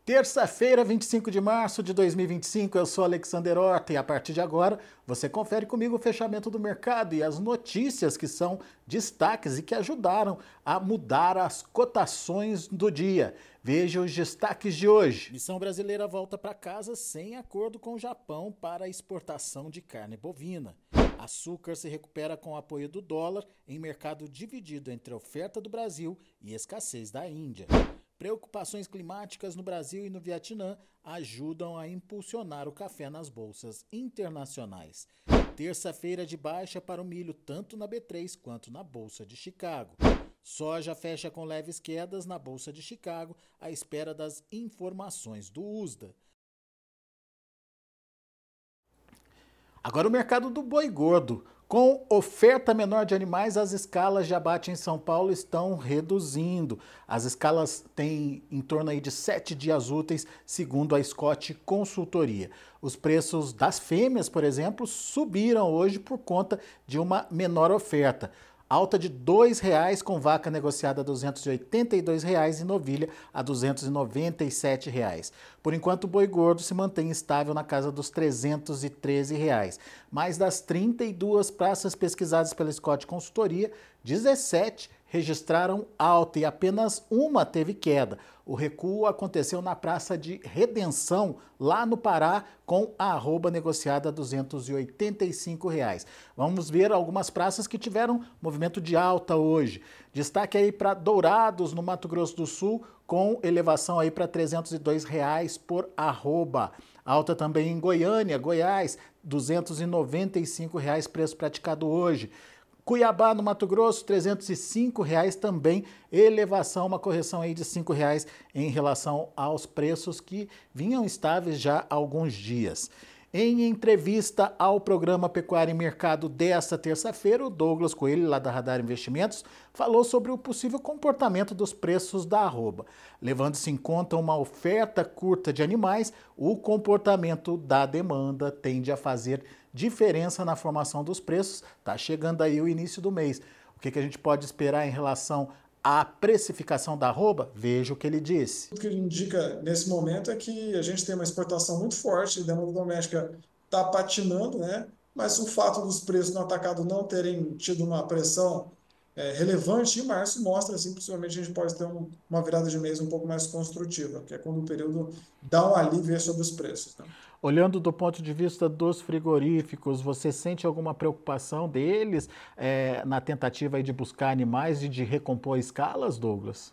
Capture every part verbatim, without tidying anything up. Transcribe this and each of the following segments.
Terça-feira, vinte e cinco de março de dois mil e vinte e cinco, eu sou Alexander Horta e a partir de agora você confere comigo o fechamento do mercado e as notícias que são destaques e que ajudaram a mudar as cotações do dia. Veja os destaques de hoje. Missão brasileira volta para casa sem acordo com o Japão para a exportação de carne bovina. Açúcar se recupera com o apoio do dólar em mercado dividido entre a oferta do Brasil e escassez da Índia. Preocupações climáticas no Brasil e no Vietnã ajudam a impulsionar o café nas bolsas internacionais. Terça-feira de baixa para o milho tanto na B três quanto na Bolsa de Chicago. Soja fecha com leves quedas na Bolsa de Chicago à espera das informações do U S D A. Agora o mercado do boi gordo. Com oferta menor de animais, as escalas de abate em São Paulo estão reduzindo. As escalas têm em torno aí de sete dias úteis, segundo a Scott Consultoria. Os preços das fêmeas, por exemplo, subiram hoje por conta de uma menor oferta. Alta de dois reais com vaca negociada a duzentos e oitenta e dois reais e novilha a duzentos e noventa e sete reais. Por enquanto, o boi gordo se mantém estável na casa dos trezentos e treze reais. Mas das trinta e duas praças pesquisadas pela Scott Consultoria, dezessete registraram alta e apenas uma teve queda. O recuo aconteceu na Praça de Redenção, lá no Pará, com a arroba negociada a duzentos e oitenta e cinco reais. Vamos ver algumas praças que tiveram movimento de alta hoje. Destaque aí para Dourados, no Mato Grosso do Sul, com elevação aí para trezentos e dois reais por arroba. Alta também em Goiânia, Goiás, duzentos e noventa e cinco reais preço praticado hoje. Cuiabá, no Mato Grosso, trezentos e cinco reais também, elevação, uma correção aí de cinco reais em relação aos preços que vinham estáveis já há alguns dias. Em entrevista ao programa Pecuária e Mercado desta terça-feira, o Douglas Coelho, lá da Radar Investimentos, falou sobre o possível comportamento dos preços da arroba. Levando-se em conta uma oferta curta de animais, o comportamento da demanda tende a fazer diferença na formação dos preços. Está chegando aí o início do mês. O que, que a gente pode esperar em relação à precificação da arroba? Veja o que ele disse. O que ele indica nesse momento é que a gente tem uma exportação muito forte, a demanda doméstica está patinando, né? Mas o fato dos preços no atacado não terem tido uma pressão é, relevante em março mostra, assim, possivelmente a gente pode ter um, uma virada de mês um pouco mais construtiva, que é quando o período dá um alívio sobre os preços, né? Olhando do ponto de vista dos frigoríficos, você sente alguma preocupação deles é, na tentativa aí de buscar animais e de recompor escalas, Douglas?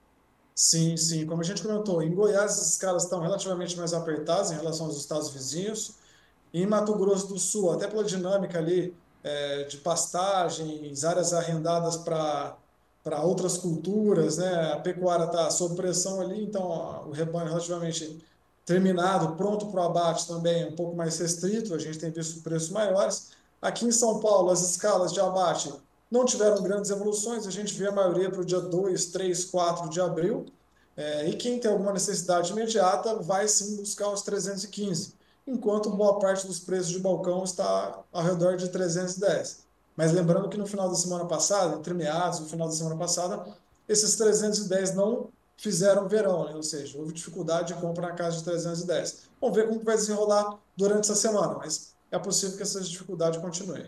Sim, sim. Como a gente comentou, em Goiás as escalas estão relativamente mais apertadas em relação aos estados vizinhos. Em Mato Grosso do Sul, até pela dinâmica ali é, de pastagens, áreas arrendadas para para outras culturas, né? A pecuária está sob pressão ali, então ó, o rebanho relativamente terminado, pronto para o abate também, um pouco mais restrito, a gente tem visto preços maiores. Aqui em São Paulo, as escalas de abate não tiveram grandes evoluções, a gente vê a maioria para o dia dois, três, quatro de abril, é, e quem tem alguma necessidade imediata vai sim buscar os trezentos e quinze, enquanto boa parte dos preços de balcão está ao redor de trezentos e dez. Mas lembrando que no final da semana passada, entre meados e no final da semana passada, esses trezentos e dez não fizeram verão, né? Ou seja, houve dificuldade de compra na casa de trezentos e dez. Vamos ver como vai desenrolar durante essa semana, mas é possível que essa dificuldade continue.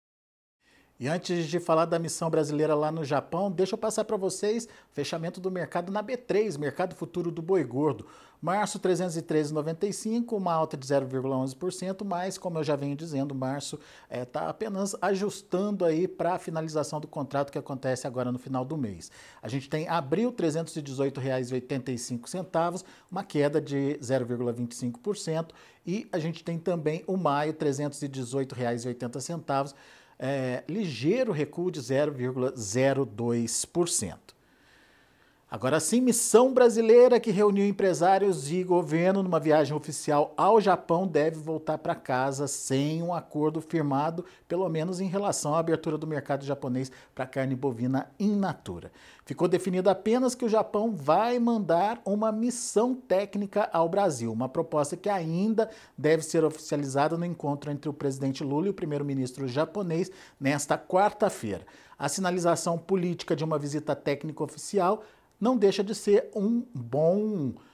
E antes de falar da missão brasileira lá no Japão, deixa eu passar para vocês o fechamento do mercado na B três, mercado futuro do boi gordo. Março trezentos e treze vírgula noventa e cinco, uma alta de zero vírgula onze por cento, mas como eu já venho dizendo, março está é, apenas ajustando aí para a finalização do contrato que acontece agora no final do mês. A gente tem abril trezentos e dezoito reais e oitenta e cinco centavos, uma queda de zero vírgula vinte e cinco por cento, e a gente tem também o maio trezentos e dezoito reais e oitenta centavos, É, ligeiro recuo de zero vírgula zero dois por cento. Agora sim, missão brasileira que reuniu empresários e governo numa viagem oficial ao Japão deve voltar para casa sem um acordo firmado, pelo menos em relação à abertura do mercado japonês para carne bovina in natura. Ficou definido apenas que o Japão vai mandar uma missão técnica ao Brasil, uma proposta que ainda deve ser oficializada no encontro entre o presidente Lula e o primeiro-ministro japonês nesta quarta-feira. A sinalização política de uma visita técnica oficial não deixa de ser um bom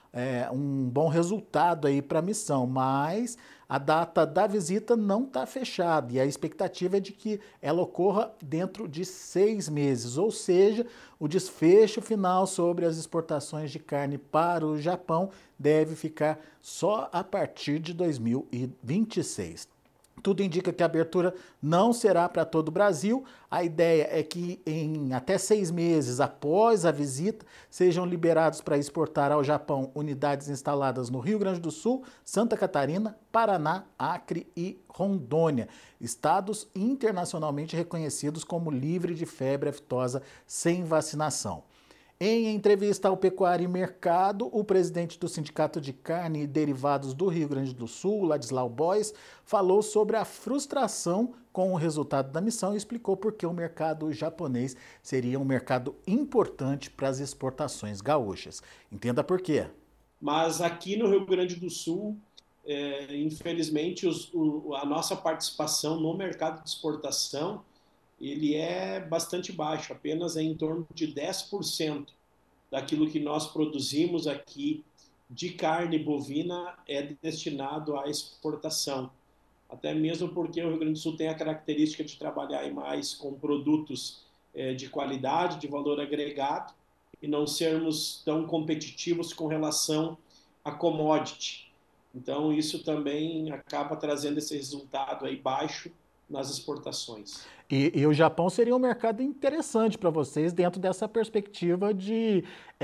é, um bom resultado aí para a missão, mas a data da visita não está fechada e a expectativa é de que ela ocorra dentro de seis meses, ou seja, o desfecho final sobre as exportações de carne para o Japão deve ficar só a partir de dois mil e vinte e seis. Tudo indica que a abertura não será para todo o Brasil. A ideia é que em até seis meses após a visita sejam liberados para exportar ao Japão unidades instaladas no Rio Grande do Sul, Santa Catarina, Paraná, Acre e Rondônia, estados internacionalmente reconhecidos como livre de febre aftosa sem vacinação. Em entrevista ao Pecuária e Mercado, o presidente do Sindicato de Carne e Derivados do Rio Grande do Sul, Ladislau Bois, falou sobre a frustração com o resultado da missão e explicou por que o mercado japonês seria um mercado importante para as exportações gaúchas. Entenda por quê. Mas aqui no Rio Grande do Sul, é, infelizmente, os, o, a nossa participação no mercado de exportação ele é bastante baixo, apenas é em torno de dez por cento daquilo que nós produzimos aqui de carne bovina é destinado à exportação. Até mesmo porque o Rio Grande do Sul tem a característica de trabalhar mais com produtos é, de qualidade, de valor agregado, e não sermos tão competitivos com relação a commodity. Então, isso também acaba trazendo esse resultado aí baixo nas exportações. E, e o Japão seria um mercado interessante para vocês dentro dessa perspectiva de,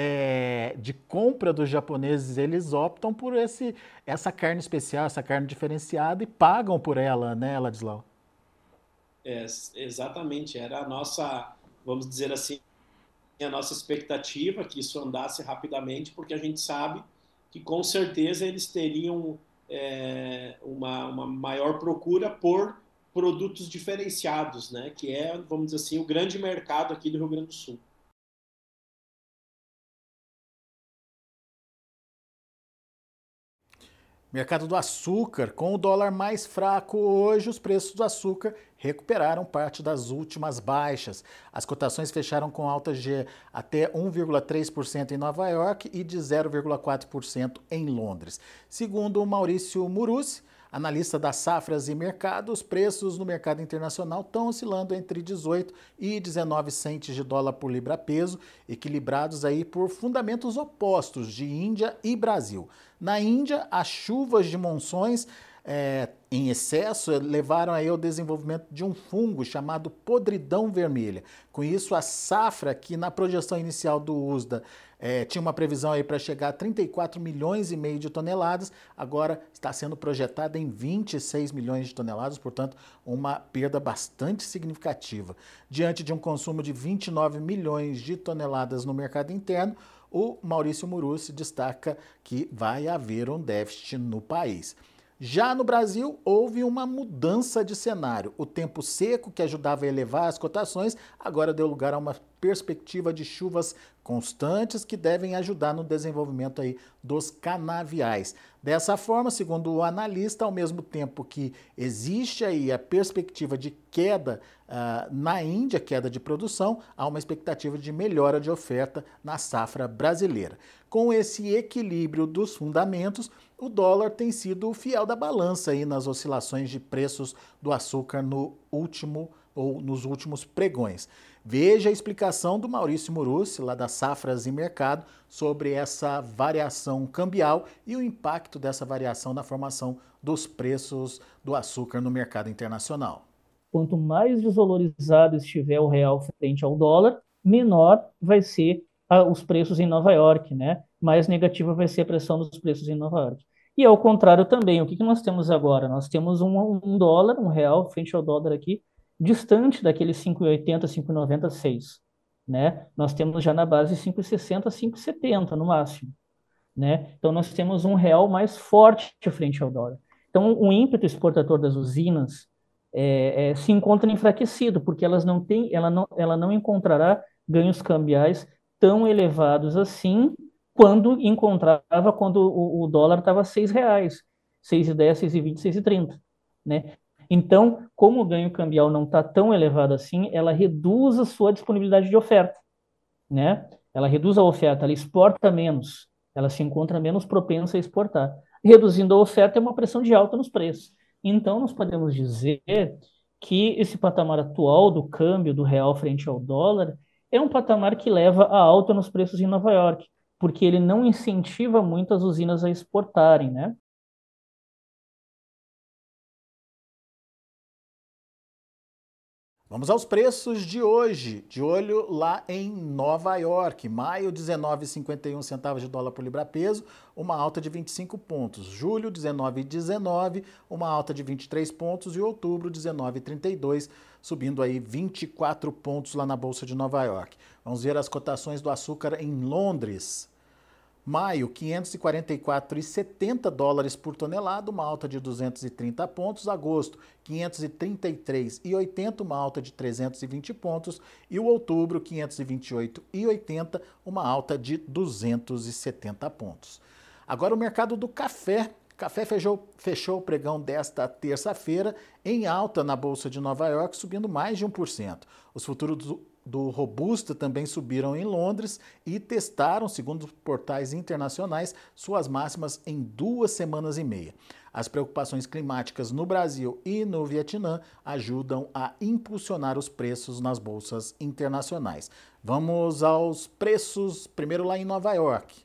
é, de compra dos japoneses. Eles optam por esse, essa carne especial, essa carne diferenciada e pagam por ela, né, Ladislau? É, exatamente, era a nossa, vamos dizer assim, a nossa expectativa que isso andasse rapidamente, porque a gente sabe que com certeza eles teriam é, uma, uma maior procura por produtos diferenciados, né? Que é, vamos dizer assim, o grande mercado aqui do Rio Grande do Sul. Mercado do açúcar. Com o dólar mais fraco hoje, os preços do açúcar recuperaram parte das últimas baixas. As cotações fecharam com altas de até um vírgula três por cento em Nova York e de zero vírgula quatro por cento em Londres. Segundo o Maurício Murucci, analista das safras e mercado, os preços no mercado internacional estão oscilando entre dezoito e dezenove centes de dólar por libra-peso, equilibrados aí por fundamentos opostos de Índia e Brasil. Na Índia, as chuvas de monções é, em excesso levaram aí ao desenvolvimento de um fungo chamado podridão vermelha. Com isso, a safra, que na projeção inicial do U S D A é, tinha uma previsão aí para chegar a trinta e quatro milhões e meio de toneladas, agora está sendo projetada em vinte e seis milhões de toneladas, portanto, uma perda bastante significativa. Diante de um consumo de vinte e nove milhões de toneladas no mercado interno, o Maurício Murucci destaca que vai haver um déficit no país. Já no Brasil, houve uma mudança de cenário. O tempo seco, que ajudava a elevar as cotações, agora deu lugar a uma perspectiva de chuvas constantes que devem ajudar no desenvolvimento aí dos canaviais. Dessa forma, segundo o analista, ao mesmo tempo que existe aí a perspectiva de queda uh, na Índia, queda de produção, há uma expectativa de melhora de oferta na safra brasileira. Com esse equilíbrio dos fundamentos, o dólar tem sido o fiel da balança aí nas oscilações de preços do açúcar no último ou nos últimos pregões. Veja a explicação do Maurício Murucci, lá das Safras e Mercado, sobre essa variação cambial e o impacto dessa variação na formação dos preços do açúcar no mercado internacional. Quanto mais desvalorizado estiver o real frente ao dólar, menor vai ser ah, os preços em Nova York, né? Mais negativa vai ser a pressão dos preços em Nova York. E ao contrário também, o que, que nós temos agora? Nós temos um, um dólar, um real frente ao dólar aqui, distante daquele cinco e oitenta, cinco e noventa, seis, né? Nós temos já na base cinco e sessenta, cinco e setenta no máximo, né? Então nós temos um real mais forte frente ao dólar. Então o ímpeto exportador das usinas é, é, se encontra enfraquecido, porque elas não têm, ela não, ela não encontrará ganhos cambiais tão elevados assim quando encontrava quando o, o dólar estava seis reais, seis e dez, seis e vinte, seis e trinta, né? Então, como o ganho cambial não está tão elevado assim, ela reduz a sua disponibilidade de oferta, né? Ela reduz a oferta, ela exporta menos, ela se encontra menos propensa a exportar. Reduzindo a oferta é uma pressão de alta nos preços. Então, nós podemos dizer que esse patamar atual do câmbio do real frente ao dólar é um patamar que leva a alta nos preços em Nova York, porque ele não incentiva muito as usinas a exportarem, né? Vamos aos preços de hoje, de olho lá em Nova York. Maio, dezenove vírgula cinquenta e um centavos de dólar por libra-peso, uma alta de vinte e cinco pontos. Julho, dezenove vírgula dezenove, uma alta de vinte e três pontos. E outubro, dezenove vírgula trinta e dois, subindo aí vinte e quatro pontos lá na Bolsa de Nova York. Vamos ver as cotações do açúcar em Londres. Maio, quinhentos e quarenta e quatro vírgula setenta dólares por tonelada, uma alta de duzentos e trinta pontos. Agosto, quinhentos e trinta e três vírgula oitenta, uma alta de trezentos e vinte pontos. E o outubro, quinhentos e vinte e oito vírgula oitenta, uma alta de duzentos e setenta pontos. Agora o mercado do café. Café fechou, fechou o pregão desta terça-feira em alta na Bolsa de Nova York, subindo mais de um por cento. Os futuros do do Robusta também subiram em Londres e testaram, segundo portais internacionais, suas máximas em duas semanas e meia. As preocupações climáticas no Brasil e no Vietnã ajudam a impulsionar os preços nas bolsas internacionais. Vamos aos preços, primeiro lá em Nova York.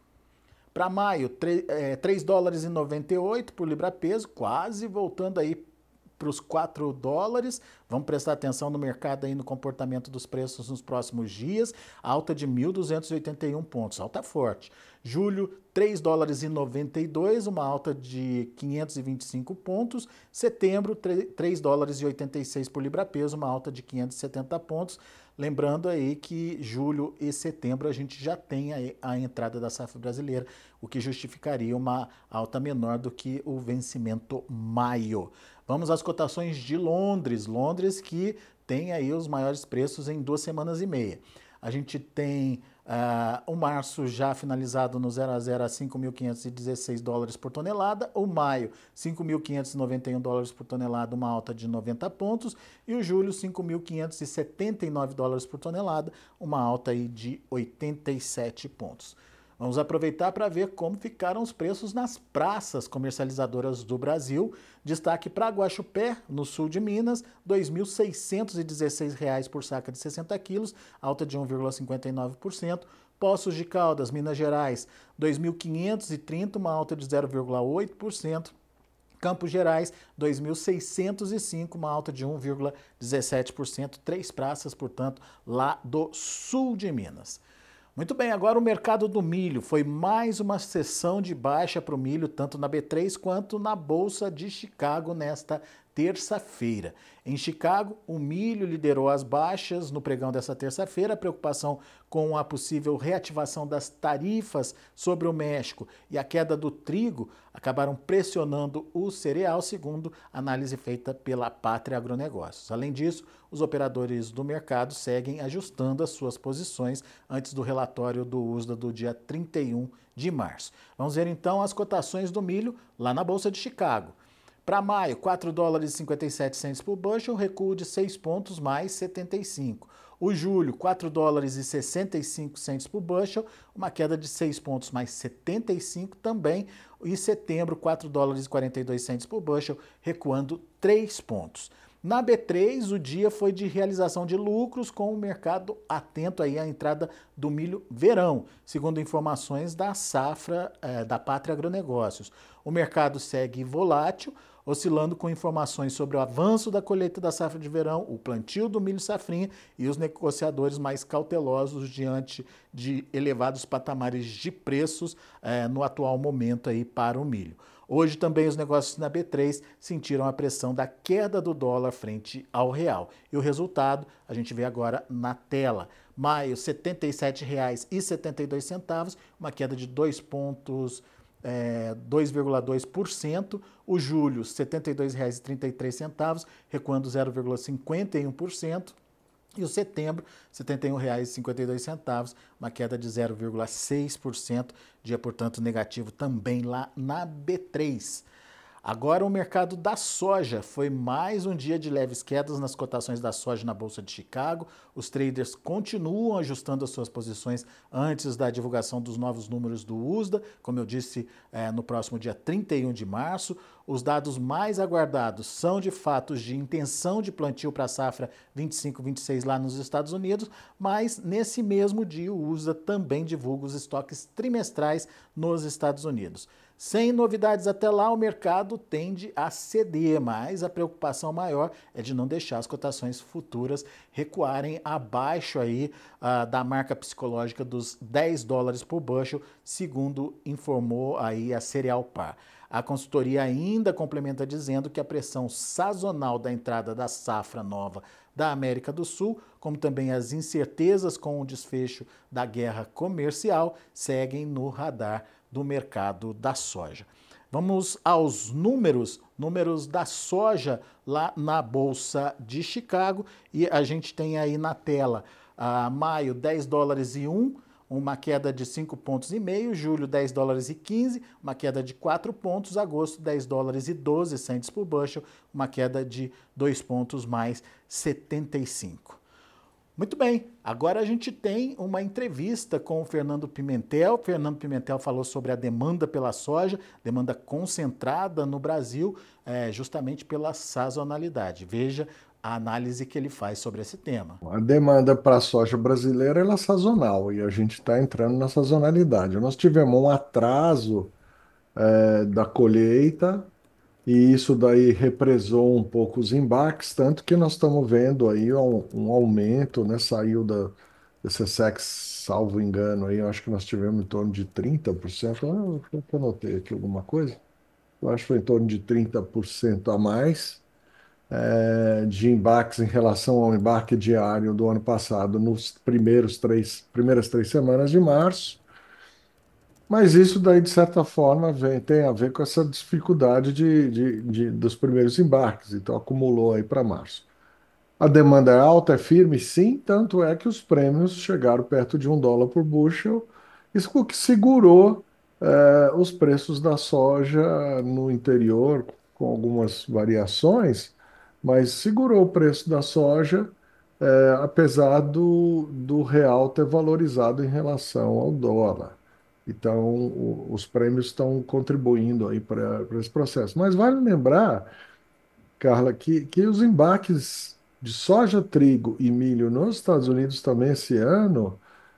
Para maio, três dólares e noventa e oito por libra-peso, quase voltando aí para os quatro dólares. Vamos prestar atenção no mercado aí, no comportamento dos preços nos próximos dias. Alta de mil duzentos e oitenta e um pontos, alta forte. Julho, três dólares e noventa e dois, uma alta de quinhentos e vinte e cinco pontos. Setembro, três dólares e oitenta e seis por libra-peso, uma alta de quinhentos e setenta pontos. Lembrando aí que julho e setembro a gente já tem a, a entrada da safra brasileira, o que justificaria uma alta menor do que o vencimento maio. Vamos às cotações de Londres. Londres que tem aí os maiores preços em duas semanas e meia. A gente tem uh, o março já finalizado no zero a zero a cinco mil quinhentos e dezesseis dólares por tonelada, o maio cinco mil quinhentos e noventa e um dólares por tonelada, uma alta de noventa pontos, e o julho cinco mil quinhentos e setenta e nove dólares por tonelada, uma alta aí de oitenta e sete pontos. Vamos aproveitar para ver como ficaram os preços nas praças comercializadoras do Brasil. Destaque para Guaxupé, no sul de Minas, dois mil seiscentos e dezesseis reais por saca de sessenta quilos, alta de um vírgula cinquenta e nove por cento. Poços de Caldas, Minas Gerais, dois mil quinhentos e trinta, uma alta de zero vírgula oito por cento. Campos Gerais, dois mil seiscentos e cinco, uma alta de um vírgula dezessete por cento. Três praças, portanto, lá do sul de Minas. Muito bem, agora o mercado do milho. Foi mais uma sessão de baixa para o milho, tanto na B três quanto na Bolsa de Chicago nesta terça-feira. Em Chicago, o milho liderou as baixas no pregão dessa terça-feira. A preocupação com a possível reativação das tarifas sobre o México e a queda do trigo acabaram pressionando o cereal, segundo análise feita pela Pátria Agronegócios. Além disso, os operadores do mercado seguem ajustando as suas posições antes do relatório do U S D A do dia trinta e um de março. Vamos ver então as cotações do milho lá na Bolsa de Chicago. Para maio, quatro dólares e cinquenta e sete centavos por bushel, recuo de seis pontos mais setenta e cinco. O julho, quatro dólares e sessenta e cinco centavos por bushel, uma queda de seis pontos mais setenta e cinco também. E setembro, quatro dólares e quarenta e dois centavos por bushel, recuando três pontos. Na B três, o dia foi de realização de lucros, com o mercado atento aí à entrada do milho verão, segundo informações da safra eh, da Pátria Agronegócios. O mercado segue volátil, oscilando com informações sobre o avanço da colheita da safra de verão, o plantio do milho safrinha e os negociadores mais cautelosos diante de elevados patamares de preços eh, no atual momento aí para o milho. Hoje também os negócios na B três sentiram a pressão da queda do dólar frente ao real. E o resultado a gente vê agora na tela. Maio, setenta e sete reais e setenta e dois centavos, uma queda de dois pontos, é, dois vírgula dois por cento. O julho, setenta e dois reais e trinta e três centavos, recuando zero vírgula cinquenta e um por cento. E o setembro, setenta e um reais e cinquenta e dois centavos, uma queda de zero vírgula seis por cento, dia, portanto, negativo também lá na B três. Agora o mercado da soja, foi mais um dia de leves quedas nas cotações da soja na Bolsa de Chicago. Os traders continuam ajustando as suas posições antes da divulgação dos novos números do U S D A, como eu disse, é, no próximo dia trinta e um de março. Os dados mais aguardados são de fatos de intenção de plantio para a safra vinte e cinco vinte e seis lá nos Estados Unidos, mas nesse mesmo dia o U S D A também divulga os estoques trimestrais nos Estados Unidos. Sem novidades até lá, o mercado tende a ceder, mas a preocupação maior é de não deixar as cotações futuras recuarem abaixo aí, uh, da marca psicológica dos dez dólares por bushel, segundo informou aí a Cereal Par. A consultoria ainda complementa dizendo que a pressão sazonal da entrada da safra nova da América do Sul, como também as incertezas com o desfecho da guerra comercial, seguem no radar do mercado da soja. Vamos aos números, números da soja lá na Bolsa de Chicago, e a gente tem aí na tela, uh, maio dez dólares e um, uma queda de cinco pontos e meio, julho dez dólares e quinze, uma queda de quatro pontos, agosto dez dólares e doze centes por bushel, uma queda de dois pontos mais setenta e cinco. Muito bem, agora a gente tem uma entrevista com o Fernando Pimentel. Fernando Pimentel falou sobre a demanda pela soja, demanda concentrada no Brasil, é, justamente pela sazonalidade. Veja a análise que ele faz sobre esse tema. A demanda para a soja brasileira ela é sazonal e a gente está entrando na sazonalidade. Nós tivemos um atraso é, da colheita, e isso daí represou um pouco os embarques, tanto que nós estamos vendo aí um, um aumento, né? Saiu da, da SECEX, salvo engano, aí, eu acho que nós tivemos em torno de trinta por cento. Eu, eu anotei aqui alguma coisa. Eu acho que foi em torno de trinta por cento a mais é, de embarques em relação ao embarque diário do ano passado, nos primeiros três, primeiras três semanas de março. Mas isso daí, de certa forma, vem, tem a ver com essa dificuldade de, de, de- dos primeiros embarques, então acumulou aí para março. A demanda é alta, é firme, sim, tanto é que os prêmios chegaram perto de um dólar por bushel, isso o que segurou eh, os preços da soja no interior, com algumas variações, mas segurou o preço da soja, eh, apesar do, do real ter valorizado em relação ao dólar. Então, o- os prêmios estão contribuindo aí para esse processo. Mas vale lembrar, Carla, que, que os embarques de soja, trigo e milho nos Estados Unidos também esse ano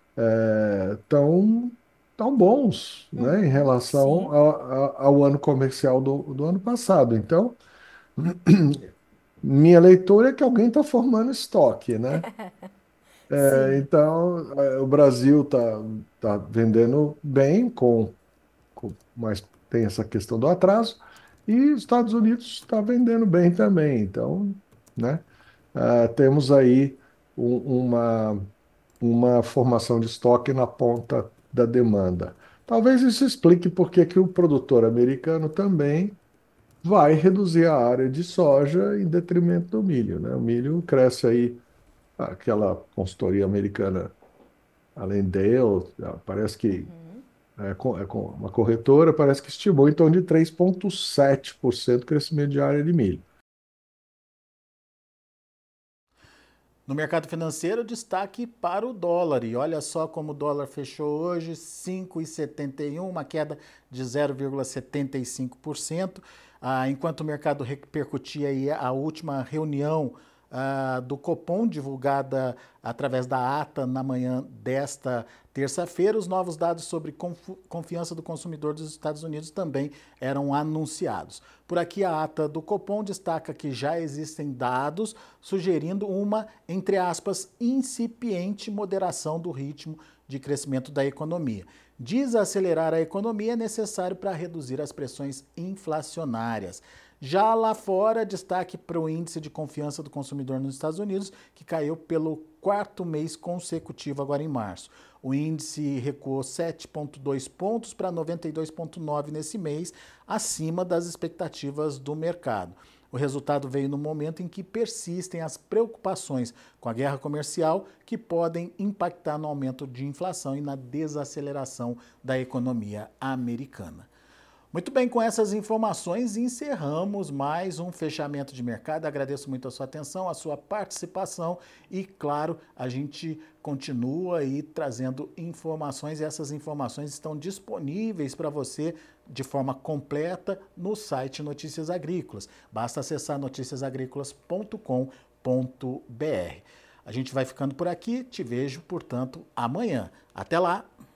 estão tão bons, né, em Uhum, relação sim, a- a- ao ano comercial do, do ano passado. Então, minha leitura é que alguém está formando estoque, né? É, sim. então, é, o Brasil está tá vendendo bem, com, com- mas tem essa questão do atraso, e os Estados Unidos está vendendo bem também. Então, né, ah, temos aí um- uma, uma formação de estoque na ponta da demanda. Talvez isso explique por que que o produtor americano também vai reduzir a área de soja em detrimento do milho, né? O milho cresce aí, aquela consultoria americana, além dele, parece que Uhum. é, com, é com uma corretora, parece que estimou em torno de três vírgula sete por cento crescimento de área de milho. No mercado financeiro, destaque para o dólar. E olha só como o dólar fechou hoje, cinco vírgula setenta e um, uma queda de zero vírgula setenta e cinco por cento. Ah, enquanto o mercado repercutia aí a última reunião ah, do Copom, divulgada através da ata na manhã desta terça-feira, os novos dados sobre confu- confiança do consumidor dos Estados Unidos também eram anunciados. Por aqui, a ata do Copom destaca que já existem dados sugerindo uma, entre aspas, incipiente moderação do ritmo de crescimento da economia. Desacelerar a economia é necessário para reduzir as pressões inflacionárias. Já lá fora, destaque para o índice de confiança do consumidor nos Estados Unidos, que caiu pelo quarto mês consecutivo agora em março. O índice recuou sete vírgula dois pontos para noventa e dois vírgula nove nesse mês, acima das expectativas do mercado. O resultado veio no momento em que persistem as preocupações com a guerra comercial, que podem impactar no aumento de inflação e na desaceleração da economia americana. Muito bem, com essas informações encerramos mais um fechamento de mercado. Agradeço muito a sua atenção, a sua participação e, claro, a gente continua aí trazendo informações e essas informações estão disponíveis para você de forma completa no site Notícias Agrícolas. Basta acessar noticias agrícolas ponto com ponto br. A gente vai ficando por aqui, te vejo, portanto, amanhã. Até lá!